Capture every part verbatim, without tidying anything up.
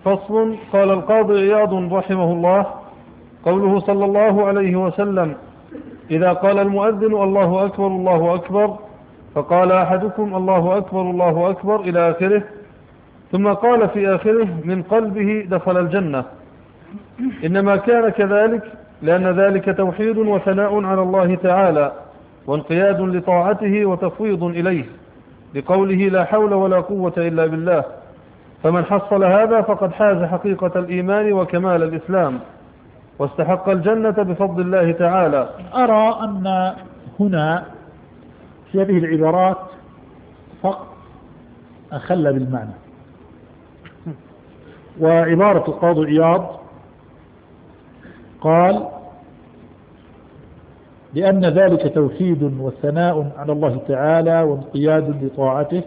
فصل. قال القاضي عياض رحمه الله: قوله صلى الله عليه وسلم: إذا قال المؤذن الله أكبر الله أكبر، فقال أحدكم الله أكبر الله أكبر إلى آخره، ثم قال في آخره من قلبه دخل الجنة، إنما كان كذلك لأن ذلك توحيد وثناء على الله تعالى وانقياد لطاعته وتفويض إليه، لقوله لا حول ولا قوة إلا بالله. فمن حصل هذا فقد حاز حقيقة الإيمان وكمال الإسلام، واستحق الجنة بفضل الله تعالى. أرى أن هنا في هذه العبارات فقط أخل بالمعنى. وعبارة القاضي عياض قال: لأن ذلك توحيد وثناء على الله تعالى وانقياد لطاعته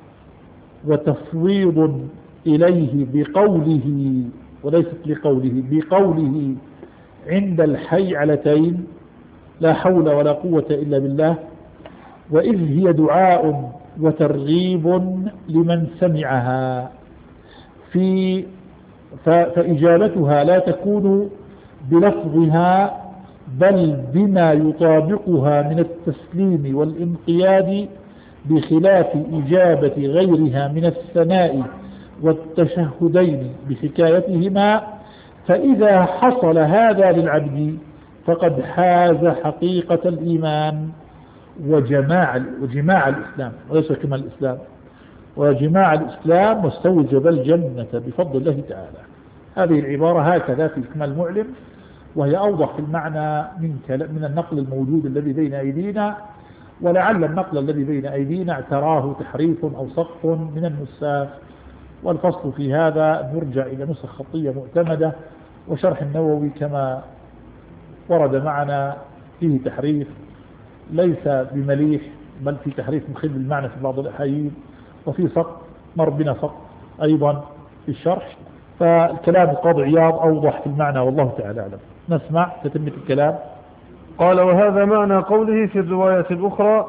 وتفويض إليه بقوله، وليست لقوله، بقوله عند الحيعلتين لا حول ولا قوة إلا بالله، وإذ هي دعاء وترغيب لمن سمعها، في فإجابتها لا تكون بلفظها بل بما يطابقها من التسليم والانقياد، بخلاف إجابة غيرها من الثناء والتشهدين بحكايتهما. فإذا حصل هذا للعبد فقد حاز حقيقة الإيمان وجماع وجماع الإسلام، وليس كمال الإسلام، وجماع الإسلام، واستوجب الجنة بفضل الله تعالى. هذه العبارة هكذا في إكمال المعلم، وهي أوضح في المعنى من من النقل الموجود الذي بين أيدينا، ولعل النقل الذي بين أيدينا اعتراه تحريف أو سقط من النساخ. والفصل في هذا نرجع إلى نسخ خطية معتمدة، وشرح النووي كما ورد معنا فيه تحريف ليس بمليح، بل في تحريف مخل المعنى في بعض الأحايين، وفي سقط مر بنا سقط أيضا في الشرح. فالكلام القاضي عياض أوضح في المعنى، والله تعالى أعلم. نسمع تتمة الكلام. قال: وهذا معنى قوله في الرواية الأخرى: